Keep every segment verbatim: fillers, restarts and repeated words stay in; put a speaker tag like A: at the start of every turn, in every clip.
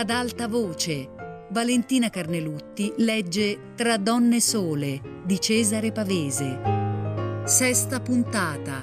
A: Ad alta voce, Valentina Carnelutti legge Tra donne sole di Cesare Pavese. Sesta puntata.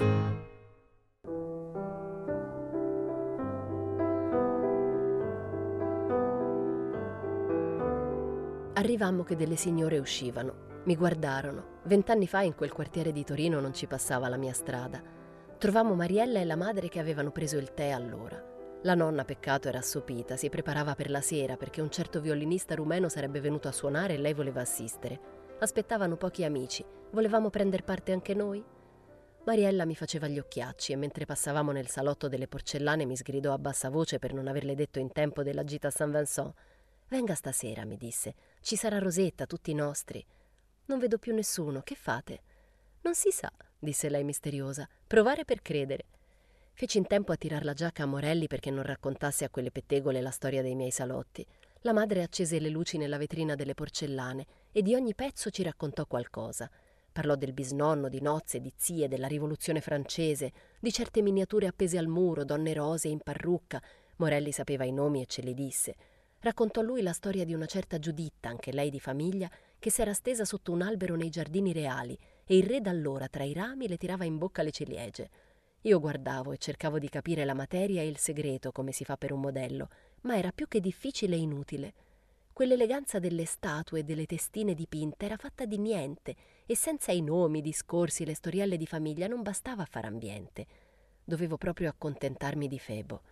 B: Arrivammo che delle signore uscivano. Mi guardarono. Vent'anni fa in quel quartiere di Torino non ci passava la mia strada. Trovammo Mariella e la madre che avevano preso il tè all'ora. La nonna, peccato, era assopita, si preparava per la sera perché un certo violinista rumeno sarebbe venuto a suonare e lei voleva assistere. Aspettavano pochi amici. Volevamo prender parte anche noi? Mariella mi faceva gli occhiacci e mentre passavamo nel salotto delle porcellane mi sgridò a bassa voce per non averle detto in tempo della gita a Saint Vincent. «Venga stasera», mi disse. «Ci sarà Rosetta, tutti nostri». «Non vedo più nessuno, che fate?» «Non si sa», disse lei misteriosa. «Provare per credere». Feci in tempo a tirar la giacca a Morelli perché non raccontasse a quelle pettegole la storia dei miei salotti. La madre accese le luci nella vetrina delle porcellane e di ogni pezzo ci raccontò qualcosa. Parlò del bisnonno, di nozze, di zie, della rivoluzione francese, di certe miniature appese al muro, donne rosee in parrucca. Morelli sapeva i nomi e ce li disse. Raccontò lui la storia di una certa Giuditta, anche lei di famiglia, che s'era stesa sotto un albero nei giardini reali e il re d'allora tra i rami le tirava in bocca le ciliegie. Io guardavo e cercavo di capire la materia e il segreto come si fa per un modello, ma era più che difficile e inutile. Quell'eleganza delle statue e delle testine dipinte era fatta di niente e senza i nomi, i discorsi, le storielle di famiglia non bastava a far ambiente. Dovevo proprio accontentarmi di Febo.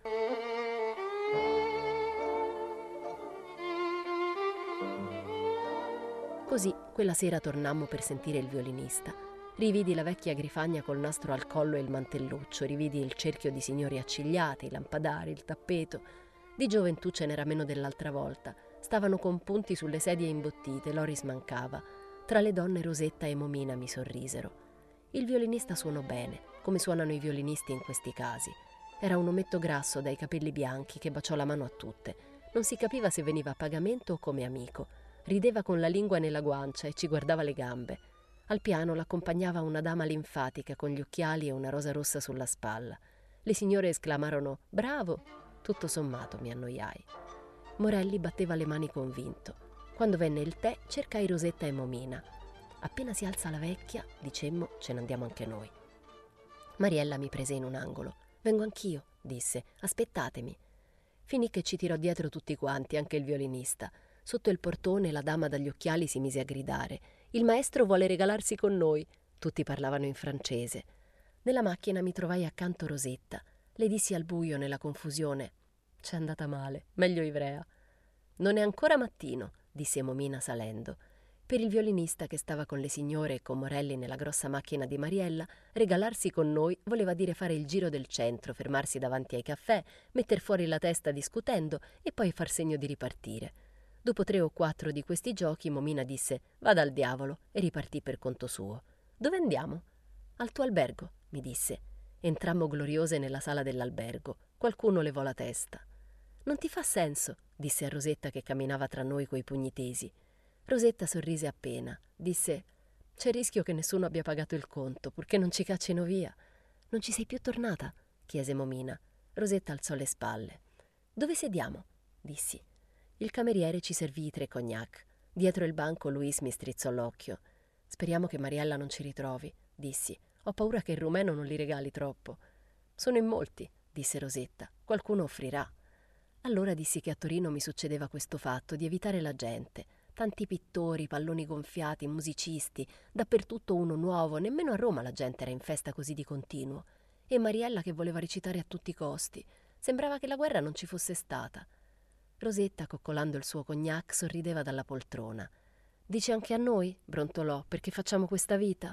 B: Così quella sera tornammo per sentire il violinista. Rividi la vecchia Grifagna col nastro al collo e il mantelluccio, rividi il cerchio di signori accigliati, i lampadari, il tappeto. Di gioventù ce n'era meno dell'altra volta. Stavano con punti sulle sedie imbottite, Loris mancava. Tra le donne Rosetta e Momina mi sorrisero. Il violinista suonò bene, come suonano i violinisti in questi casi. Era un ometto grasso dai capelli bianchi che baciò la mano a tutte. Non si capiva se veniva a pagamento o come amico. Rideva con la lingua nella guancia e ci guardava le gambe. Al piano l'accompagnava una dama linfatica con gli occhiali e una rosa rossa sulla spalla. Le signore esclamarono «Bravo!». Tutto sommato mi annoiai. Morelli batteva le mani convinto. Quando venne il tè cercai Rosetta e Momina. Appena si alza la vecchia, dicemmo, ce ne andiamo anche noi. Mariella mi prese in un angolo. «Vengo anch'io», disse, «aspettatemi». Finì che ci tirò dietro tutti quanti, anche il violinista. Sotto il portone la dama dagli occhiali si mise a gridare «Il maestro vuole regalarsi con noi». Tutti parlavano in francese. Nella macchina mi trovai accanto Rosetta. Le dissi al buio nella confusione «C'è andata male, meglio Ivrea». «Non è ancora mattino», disse Momina salendo. Per il violinista che stava con le signore e con Morelli nella grossa macchina di Mariella, regalarsi con noi voleva dire fare il giro del centro, fermarsi davanti ai caffè, metter fuori la testa discutendo e poi far segno di ripartire. Dopo tre o quattro di questi giochi Momina disse «Vada al diavolo» e ripartì per conto suo. «Dove andiamo?» «Al tuo albergo», mi disse. Entrammo gloriose nella sala dell'albergo. Qualcuno levò la testa. «Non ti fa senso», disse a Rosetta che camminava tra noi coi pugni tesi. Rosetta sorrise appena. Disse «C'è rischio che nessuno abbia pagato il conto, purché non ci caccino via». «Non ci sei più tornata?» chiese Momina. Rosetta alzò le spalle. «Dove sediamo?» dissi. Il cameriere ci servì i tre cognac. Dietro il banco Luis mi strizzò l'occhio. «Speriamo che Mariella non ci ritrovi», dissi. «Ho paura che il rumeno non li regali troppo». «Sono in molti», disse Rosetta. «Qualcuno offrirà». Allora dissi che a Torino mi succedeva questo fatto di evitare la gente. Tanti pittori, palloni gonfiati, musicisti, dappertutto uno nuovo, nemmeno a Roma la gente era in festa così di continuo. E Mariella che voleva recitare a tutti i costi. Sembrava che la guerra non ci fosse stata. Rosetta, coccolando il suo cognac, sorrideva dalla poltrona. «Dice anche a noi?» brontolò, «perché facciamo questa vita?»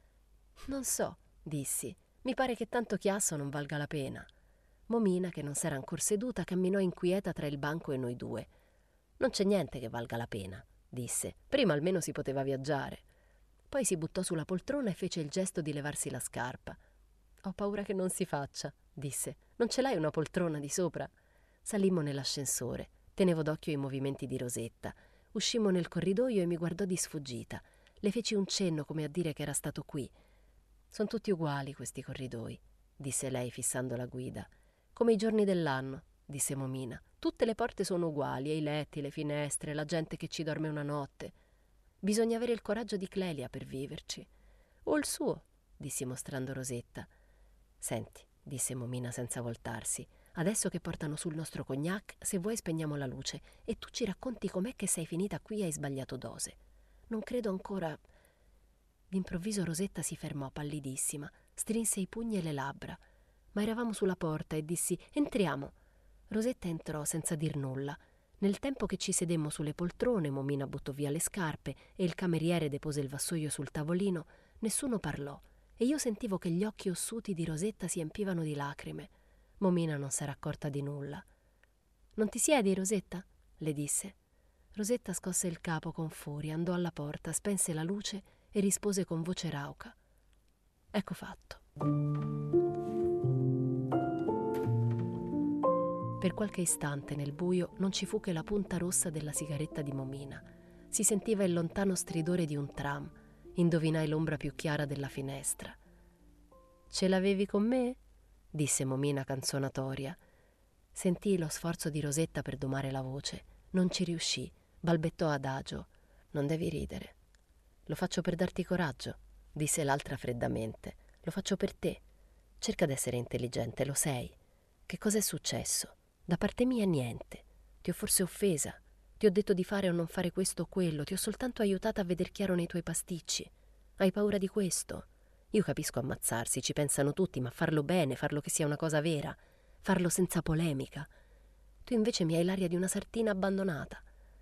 B: «Non so», dissi. «Mi pare che tanto chiasso non valga la pena». Momina, che non s'era ancor seduta, camminò inquieta tra il banco e noi due. «Non c'è niente che valga la pena», disse. «Prima almeno si poteva viaggiare». Poi si buttò sulla poltrona e fece il gesto di levarsi la scarpa. «Ho paura che non si faccia», disse. «Non ce l'hai una poltrona di sopra?» Salimmo nell'ascensore. Tenevo d'occhio i movimenti di Rosetta. Uscimmo nel corridoio e mi guardò di sfuggita. Le feci un cenno come a dire che era stato qui. «Sono tutti uguali questi corridoi», disse lei fissando la guida. «Come i giorni dell'anno», disse Momina. Tutte le porte sono uguali, e i letti, le finestre, la gente che ci dorme una notte. Bisogna avere il coraggio di Clelia per viverci. O il suo, dissi mostrando Rosetta. Senti, disse Momina senza voltarsi, adesso che portano sul nostro cognac, se vuoi spegniamo la luce e tu ci racconti com'è che sei finita qui e hai sbagliato dose. Non credo ancora... D'improvviso Rosetta si fermò pallidissima, strinse i pugni e le labbra. Ma eravamo sulla porta e dissi «Entriamo». Rosetta entrò senza dir nulla. Nel tempo che ci sedemmo sulle poltrone, Momina buttò via le scarpe e il cameriere depose il vassoio sul tavolino, nessuno parlò e io sentivo che gli occhi ossuti di Rosetta si empivano di lacrime. Momina non s'era accorta di nulla. «Non ti siedi, Rosetta?» le disse. Rosetta scosse il capo con furia, andò alla porta, spense la luce e rispose con voce rauca: «Ecco fatto». Per qualche istante nel buio non ci fu che la punta rossa della sigaretta di Momina. Si sentiva il lontano stridore di un tram. Indovinai l'ombra più chiara della finestra. «Ce l'avevi con me?» disse Momina canzonatoria. Sentii lo sforzo di Rosetta per domare la voce. Non ci riuscì. Balbettò adagio: «Non devi ridere». «Lo faccio per darti coraggio», disse l'altra freddamente. «Lo faccio per te. Cerca d'essere intelligente, lo sei. Che cos'è successo? Da parte mia niente. Ti ho forse offesa? Ti ho detto di fare o non fare questo o quello? Ti ho soltanto aiutata a veder chiaro nei tuoi pasticci. Hai paura di questo? Io capisco ammazzarsi, ci pensano tutti, ma farlo bene, farlo che sia una cosa vera, farlo senza polemica. Tu invece mi hai l'aria di una sartina abbandonata».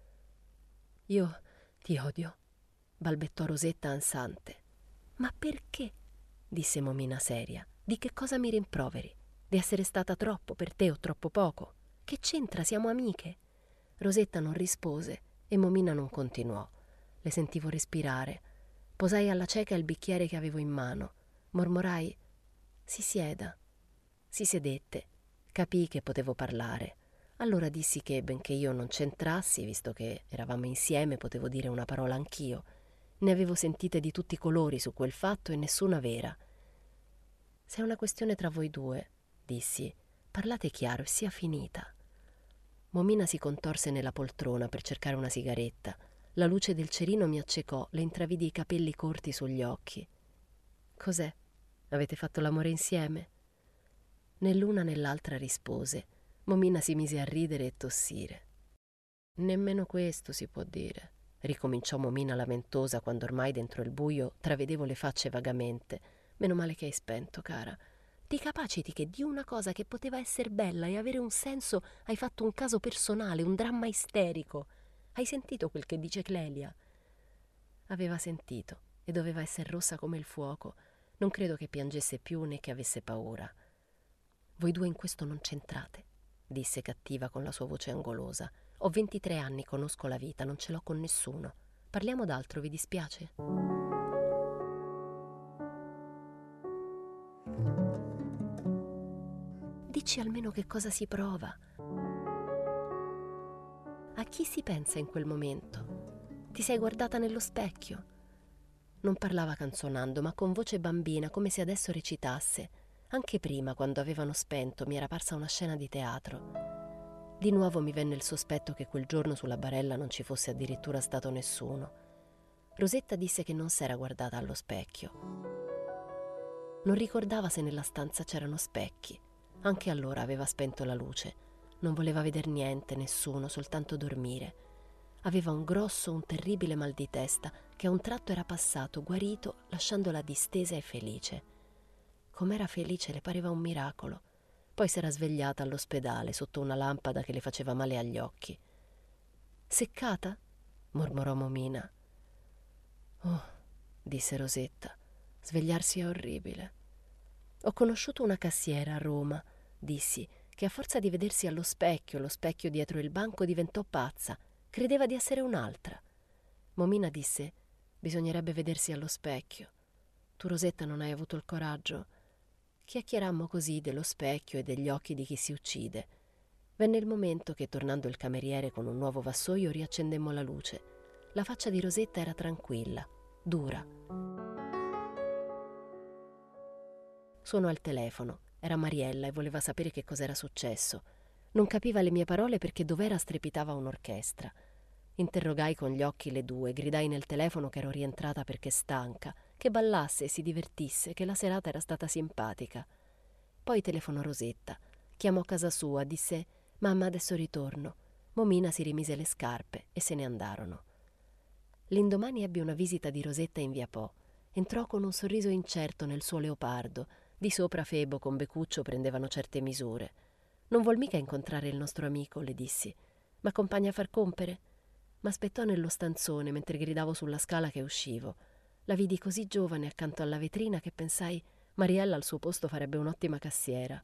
B: «Io ti odio», balbettò Rosetta ansante. «Ma perché?» disse Momina seria. «Di che cosa mi rimproveri? Di essere stata troppo per te o troppo poco? Che c'entra? Siamo amiche». Rosetta non rispose e Momina non continuò. Le sentivo respirare. Posai alla cieca il bicchiere che avevo in mano. Mormorai: «Si sieda». Si sedette. Capii che potevo parlare. Allora dissi che, benché io non c'entrassi, visto che eravamo insieme, potevo dire una parola anch'io. Ne avevo sentite di tutti i colori su quel fatto e nessuna vera. «Se è una questione tra voi due», dissi, «parlate chiaro e sia finita». Momina si contorse nella poltrona per cercare una sigaretta. La luce del cerino mi accecò, le intravidi i capelli corti sugli occhi. «Cos'è? Avete fatto l'amore insieme?» Né l'una né l'altra rispose. Momina si mise a ridere e tossire. «Nemmeno questo si può dire», ricominciò Momina lamentosa quando ormai dentro il buio travedevo le facce vagamente. «Meno male che hai spento, cara. Ti capaciti che di una cosa che poteva essere bella e avere un senso hai fatto un caso personale, un dramma isterico. Hai sentito quel che dice Clelia?» Aveva sentito e doveva essere rossa come il fuoco. Non credo che piangesse più né che avesse paura. «Voi due in questo non c'entrate», disse cattiva con la sua voce angolosa. «Ho ventitré anni, conosco la vita, non ce l'ho con nessuno. Parliamo d'altro, vi dispiace?» «Dici almeno che cosa si prova. A chi si pensa in quel momento? Ti sei guardata nello specchio?» Non parlava canzonando, ma con voce bambina, come se adesso recitasse. Anche prima, quando avevano spento, mi era parsa una scena di teatro. Di nuovo mi venne il sospetto che quel giorno sulla barella non ci fosse addirittura stato nessuno. Rosetta disse che non s'era guardata allo specchio. Non ricordava se nella stanza c'erano specchi. Anche allora aveva spento la luce. Non voleva veder niente, nessuno, soltanto dormire. Aveva un grosso, un terribile mal di testa che a un tratto era passato, guarito, lasciandola distesa e felice. Com'era felice, le pareva un miracolo. Poi s'era svegliata all'ospedale sotto una lampada che le faceva male agli occhi. «Seccata?» mormorò Momina. «Oh», disse Rosetta, «svegliarsi è orribile». «Ho conosciuto una cassiera a Roma», dissi, «che a forza di vedersi allo specchio, lo specchio dietro il banco, diventò pazza. Credeva di essere un'altra». Momina disse: «Bisognerebbe vedersi allo specchio. Tu, Rosetta, non hai avuto il coraggio?» Chiacchierammo così dello specchio e degli occhi di chi si uccide. Venne il momento che, tornando il cameriere con un nuovo vassoio, riaccendemmo la luce. La faccia di Rosetta era tranquilla, dura. Suonò il telefono. Era Mariella e voleva sapere che cos'era successo. Non capiva le mie parole perché dov'era strepitava un'orchestra. Interrogai con gli occhi le due, gridai nel telefono che ero rientrata perché stanca, che ballasse e si divertisse, che la serata era stata simpatica. Poi telefonò Rosetta, chiamò a casa sua, disse «Mamma, adesso ritorno». Momina si rimise le scarpe e se ne andarono. L'indomani ebbi una visita di Rosetta in via Po. Entrò con un sorriso incerto nel suo leopardo. Di sopra Febo con Becuccio prendevano certe misure. «Non vuol mica incontrare il nostro amico», le dissi. «M'accompagna a far compere?» M'aspettò nello stanzone mentre gridavo sulla scala che uscivo. La vidi così giovane accanto alla vetrina che pensai Mariella al suo posto farebbe un'ottima cassiera.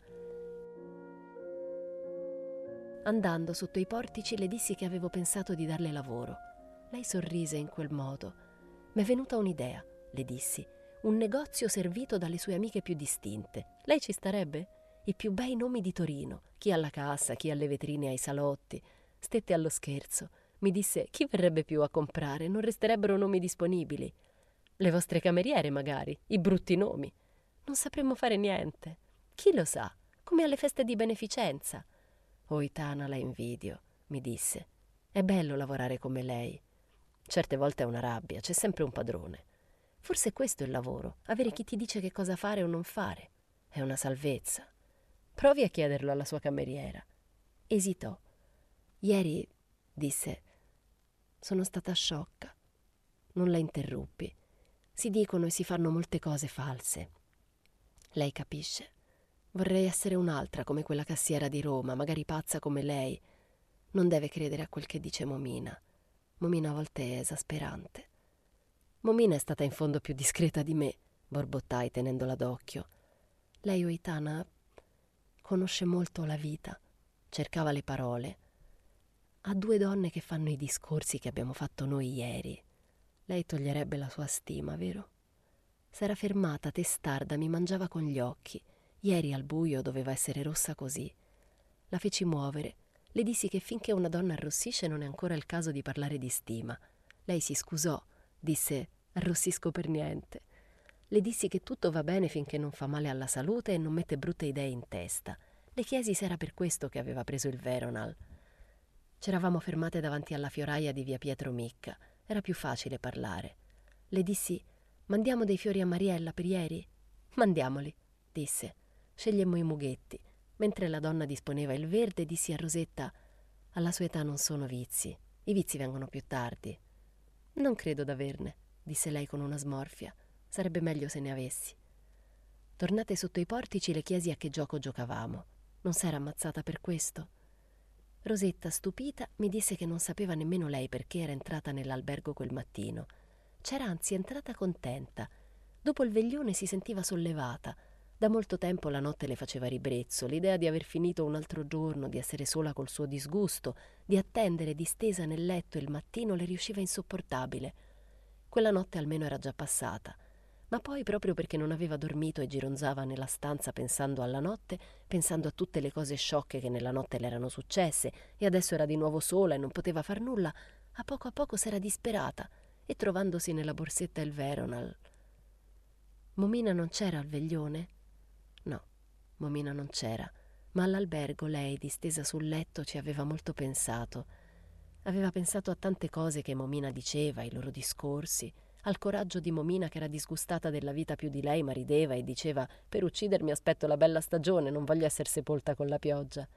B: Andando sotto i portici le dissi che avevo pensato di darle lavoro. Lei sorrise in quel modo. «M'è venuta un'idea», le dissi. «Un negozio servito dalle sue amiche più distinte. Lei ci starebbe? I più bei nomi di Torino, chi alla cassa, chi alle vetrine ai salotti». Stette allo scherzo. Mi disse: «Chi verrebbe più a comprare? Non resterebbero nomi disponibili». «Le vostre cameriere, magari, i brutti nomi». «Non sapremmo fare niente». «Chi lo sa? Come alle feste di beneficenza». «Oh, Itana, la invidio», mi disse. «È bello lavorare come lei. Certe volte è una rabbia, c'è sempre un padrone. Forse questo è il lavoro, avere chi ti dice che cosa fare o non fare. È una salvezza. Provi a chiederlo alla sua cameriera». Esitò. «Ieri», disse, «sono stata sciocca». Non la interruppi. Si dicono e si fanno molte cose false. Lei capisce. Vorrei essere un'altra come quella cassiera di Roma, magari pazza come lei. Non deve credere a quel che dice Momina. Momina a volte è esasperante. Momina è stata in fondo più discreta di me, borbottai tenendola d'occhio. Lei, Oitana, conosce molto la vita. Cercava le parole. Ha due donne che fanno i discorsi che abbiamo fatto noi ieri. Lei toglierebbe la sua stima, vero? S'era fermata, testarda, mi mangiava con gli occhi. Ieri al buio doveva essere rossa così. La feci muovere. Le dissi che finché una donna arrossisce non è ancora il caso di parlare di stima. Lei si scusò, disse: «Arrossisco per niente». Le dissi che tutto va bene finché non fa male alla salute e non mette brutte idee in testa. Le chiesi se era per questo che aveva preso il Veronal. C'eravamo fermate davanti alla fioraia di via Pietro Micca. Era più facile parlare. Le dissi: «Mandiamo dei fiori a Mariella per ieri?» «Mandiamoli», disse. Scegliemmo i mughetti. Mentre la donna disponeva il verde, dissi a Rosetta: «Alla sua età non sono vizi. I vizi vengono più tardi». «Non credo d'averne», disse lei con una smorfia. «Sarebbe meglio se ne avessi». Tornate sotto i portici le chiesi a che gioco giocavamo. Non s'era ammazzata per questo? Rosetta, stupita, mi disse che non sapeva nemmeno lei perché era entrata nell'albergo quel mattino. C'era anzi entrata contenta. Dopo il veglione si sentiva sollevata. Da molto tempo la notte le faceva ribrezzo, l'idea di aver finito un altro giorno, di essere sola col suo disgusto, di attendere distesa nel letto il mattino le riusciva insopportabile. Quella notte almeno era già passata. Ma poi, proprio perché non aveva dormito e gironzava nella stanza pensando alla notte, pensando a tutte le cose sciocche che nella notte le erano successe, e adesso era di nuovo sola e non poteva far nulla, a poco a poco s'era disperata e trovandosi nella borsetta il Veronal. Momina non c'era al veglione? No, Momina non c'era, ma all'albergo lei, distesa sul letto, ci aveva molto pensato. Aveva pensato a tante cose che Momina diceva, ai loro discorsi, al coraggio di Momina che era disgustata della vita più di lei, ma rideva e diceva: «Per uccidermi aspetto la bella stagione, non voglio essere sepolta con la pioggia».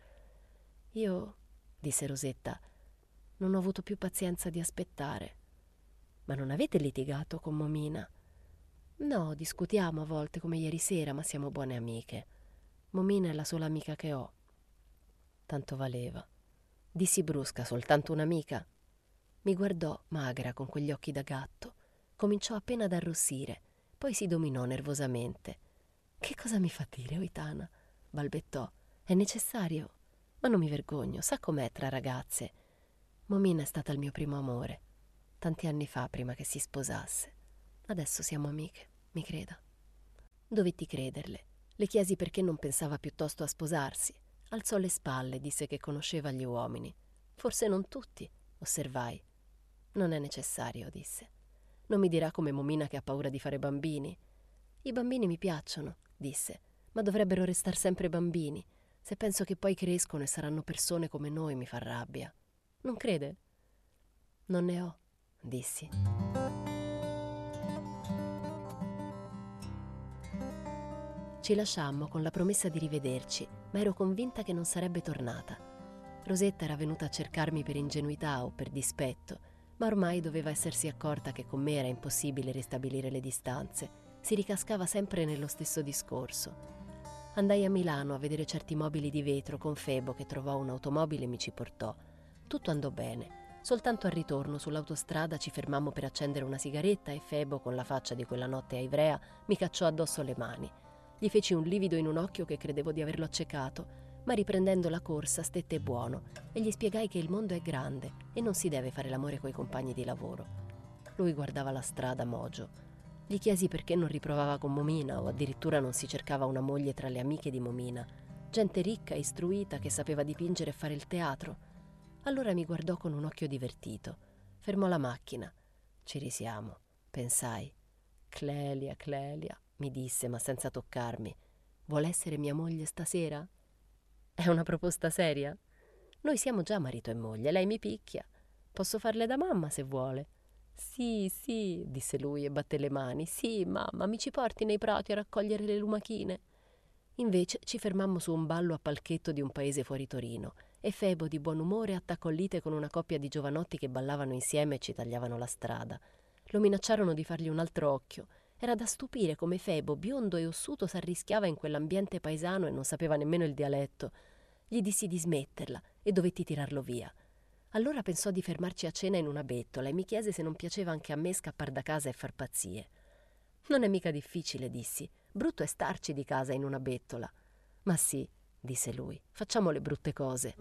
B: «Io», disse Rosetta, «non ho avuto più pazienza di aspettare». «Ma non avete litigato con Momina?» «No, discutiamo a volte come ieri sera, ma siamo buone amiche. Momina è la sola amica che ho». Tanto valeva. Dissi brusca: «Soltanto un'amica?» Mi guardò, magra, con quegli occhi da gatto. Cominciò appena ad arrossire, poi si dominò nervosamente. «Che cosa mi fa dire, Oitana?» balbettò. «È necessario?» «Ma non mi vergogno, sa com'è tra ragazze. Momina è stata il mio primo amore, tanti anni fa, prima che si sposasse. Adesso siamo amiche, mi creda». Dovetti crederle. Le chiesi perché non pensava piuttosto a sposarsi. Alzò le spalle, disse che conosceva gli uomini. «Forse non tutti», osservai. «Non è necessario», disse. «Non mi dirà come Momina che ha paura di fare bambini?» «I bambini mi piacciono», disse, «ma dovrebbero restar sempre bambini. Se penso che poi crescono e saranno persone come noi mi fa rabbia. Non crede? Non ne ho, dissi. Ci lasciammo con la promessa di rivederci, ma ero convinta che non sarebbe tornata. Rosetta era venuta a cercarmi per ingenuità o per dispetto, ma ormai doveva essersi accorta che con me era impossibile ristabilire le distanze. Si ricascava sempre nello stesso discorso. Andai a Milano a vedere certi mobili di vetro con Febo, che trovò un'automobile e mi ci portò. Tutto andò bene. Soltanto al ritorno sull'autostrada ci fermammo per accendere una sigaretta e Febo, con la faccia di quella notte a Ivrea, mi cacciò addosso le mani. Gli feci un livido in un occhio che credevo di averlo accecato, ma riprendendo la corsa stette buono e gli spiegai che il mondo è grande e non si deve fare l'amore coi compagni di lavoro. Lui guardava la strada mogio. Gli chiesi perché non riprovava con Momina o addirittura non si cercava una moglie tra le amiche di Momina, gente ricca e istruita che sapeva dipingere e fare il teatro. Allora mi guardò con un occhio divertito. Fermò la macchina. Ci risiamo, pensai. Clelia, Clelia, mi disse, ma senza toccarmi. Vuole essere mia moglie stasera? È una proposta seria? Noi siamo già marito e moglie, lei mi picchia. Posso farle da mamma se vuole. Sì, sì, disse lui e batté le mani. Sì, mamma, mi ci porti nei prati a raccogliere le lumachine? Invece ci fermammo su un ballo a palchetto di un paese fuori Torino e Febo, di buon umore, attaccò lite con una coppia di giovanotti che ballavano insieme e ci tagliavano la strada. Lo minacciarono di fargli un altro occhio. Era da stupire come Febo, biondo e ossuto, s'arrischiava in quell'ambiente paesano e non sapeva nemmeno il dialetto. Gli dissi di smetterla e dovetti tirarlo via. Allora pensò di fermarci a cena in una bettola e mi chiese se non piaceva anche a me scappar da casa e far pazzie. Non è mica difficile, dissi. Brutto è starci di casa in una bettola. Ma sì, disse lui, facciamo le brutte cose.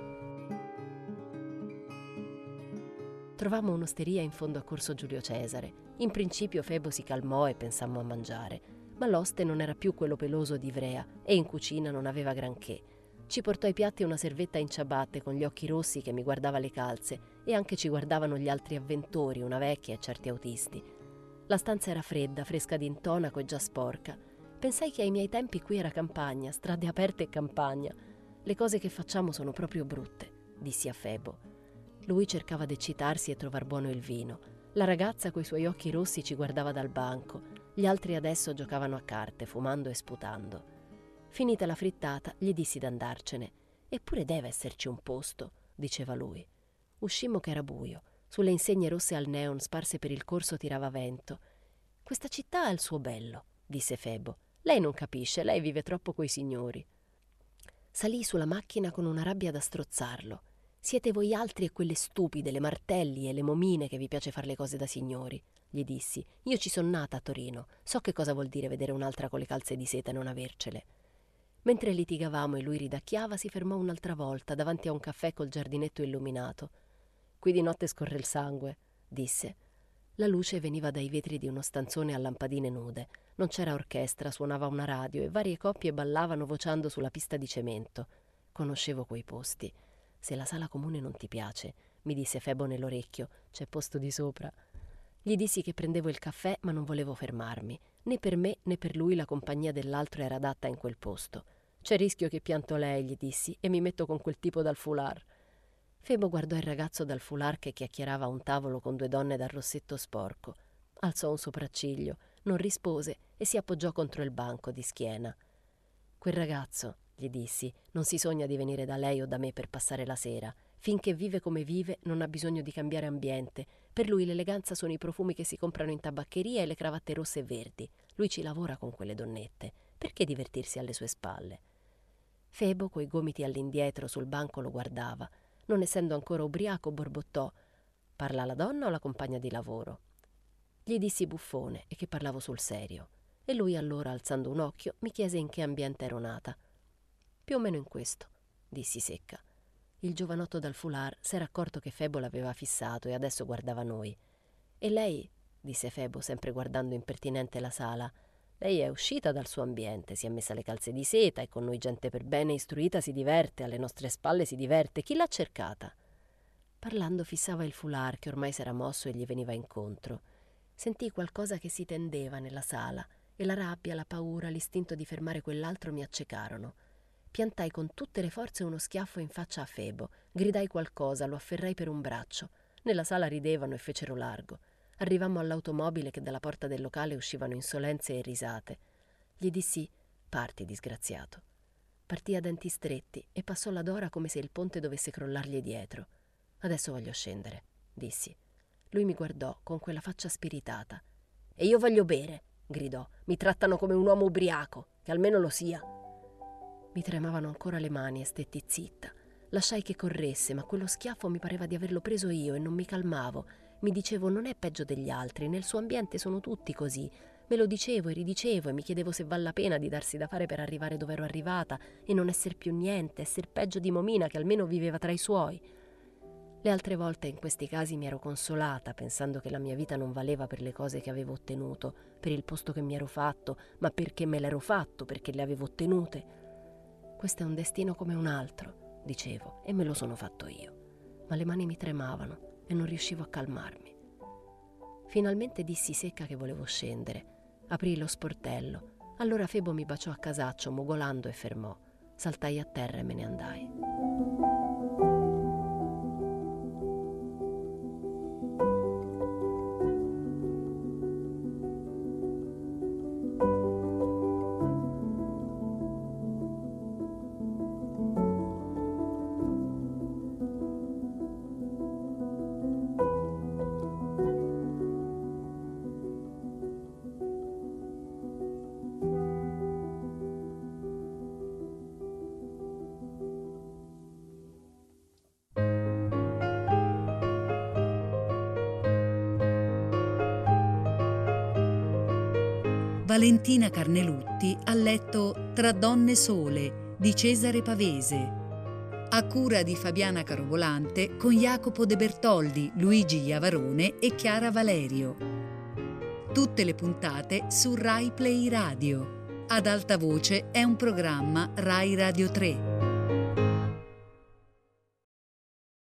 B: Trovammo un'osteria in fondo a Corso Giulio Cesare. In principio Febo si calmò e pensammo a mangiare, ma l'oste non era più quello peloso di Ivrea e in cucina non aveva granché. Ci portò ai piatti una servetta in ciabatte con gli occhi rossi che mi guardava le calze e anche ci guardavano gli altri avventori, una vecchia e certi autisti. La stanza era fredda, fresca d'intonaco e già sporca. Pensai che ai miei tempi qui era campagna, strade aperte e campagna. Le cose che facciamo sono proprio brutte, dissi a Febo. Lui cercava d'eccitarsi e trovar buono il vino. La ragazza coi suoi occhi rossi ci guardava dal banco. Gli altri adesso giocavano a carte, fumando e sputando. Finita la frittata, gli dissi d'andarcene. Eppure deve esserci un posto, diceva lui. Uscimmo che era buio. Sulle insegne rosse al neon sparse per il corso tirava vento. Questa città ha il suo bello, disse Febo. Lei non capisce, lei vive troppo coi signori. Salii sulla macchina con una rabbia da strozzarlo. Siete voi altri e quelle stupide, le martelli e le momine che vi piace fare le cose da signori, gli dissi. Io ci son nata a Torino, so che cosa vuol dire vedere un'altra con le calze di seta e non avercele. Mentre litigavamo e lui ridacchiava, si fermò un'altra volta davanti a un caffè col giardinetto illuminato. Qui di notte scorre il sangue, disse. La luce veniva dai vetri di uno stanzone a lampadine nude. Non c'era orchestra, suonava una radio e varie coppie ballavano vociando sulla pista di cemento. Conoscevo quei posti. Se la sala comune non ti piace, mi disse Febo nell'orecchio, c'è posto di sopra. Gli dissi che prendevo il caffè ma non volevo fermarmi. Né per me né per lui la compagnia dell'altro era adatta in quel posto. C'è rischio che pianto lei, gli dissi, e mi metto con quel tipo dal foulard. Febo guardò il ragazzo dal foulard che chiacchierava a un tavolo con due donne dal rossetto sporco. Alzò un sopracciglio, non rispose e si appoggiò contro il banco di schiena. Quel ragazzo, gli dissi, non si sogna di venire da lei o da me per passare la sera. Finché vive come vive non ha bisogno di cambiare ambiente. Per lui l'eleganza sono i profumi che si comprano in tabaccheria e le cravatte rosse e verdi. Lui ci lavora con quelle donnette. Perché divertirsi alle sue spalle? Febo, coi gomiti all'indietro sul banco, lo guardava. Non essendo ancora ubriaco, borbottò. Parla la donna o la compagna di lavoro? Gli dissi buffone e che parlavo sul serio. E lui allora, alzando un occhio, mi chiese in che ambiente ero nata. Più o meno in questo, dissi secca. Il giovanotto dal foulard s'era accorto che Febo l'aveva fissato e adesso guardava noi. E lei, disse Febo, sempre guardando impertinente la sala, lei è uscita dal suo ambiente, si è messa le calze di seta e con noi gente per bene istruita si diverte, alle nostre spalle si diverte. Chi l'ha cercata? Parlando fissava il foulard che ormai s'era mosso e gli veniva incontro. Sentii qualcosa che si tendeva nella sala e la rabbia, la paura, l'istinto di fermare quell'altro mi accecarono. Piantai con tutte le forze uno schiaffo in faccia a Febo, gridai qualcosa, lo afferrai per un braccio. Nella sala ridevano e fecero largo. Arrivammo all'automobile che dalla porta del locale uscivano insolenze e risate. Gli dissi: «Parti, disgraziato». Partì a denti stretti e passò la Dora come se il ponte dovesse crollargli dietro. «Adesso voglio scendere», dissi. Lui mi guardò con quella faccia spiritata. «E io voglio bere», gridò. «Mi trattano come un uomo ubriaco, che almeno lo sia». Mi tremavano ancora le mani e stetti zitta. Lasciai che corresse, ma quello schiaffo mi pareva di averlo preso io e non mi calmavo. Mi dicevo: non è peggio degli altri, nel suo ambiente sono tutti così. Me lo dicevo e ridicevo e mi chiedevo se val la pena di darsi da fare per arrivare dove ero arrivata e non esser più niente, esser peggio di Momina che almeno viveva tra i suoi. Le altre volte in questi casi mi ero consolata pensando che la mia vita non valeva per le cose che avevo ottenuto, per il posto che mi ero fatto, ma perché me l'ero fatto, perché le avevo ottenute. Questo è un destino come un altro, dicevo, e me lo sono fatto io. Ma le mani mi tremavano e non riuscivo a calmarmi. Finalmente dissi secca che volevo scendere. Aprii lo sportello. Allora Febo mi baciò a casaccio, mugolando, e fermò. Saltai a terra e me ne andai.
A: Valentina Carnelutti ha letto Tra donne sole di Cesare Pavese, a cura di Fabiana Carovolante con Jacopo De Bertoldi, Luigi Iavarone e Chiara Valerio. Tutte le puntate su Rai Play Radio. Ad alta voce è un programma Rai Radio tre.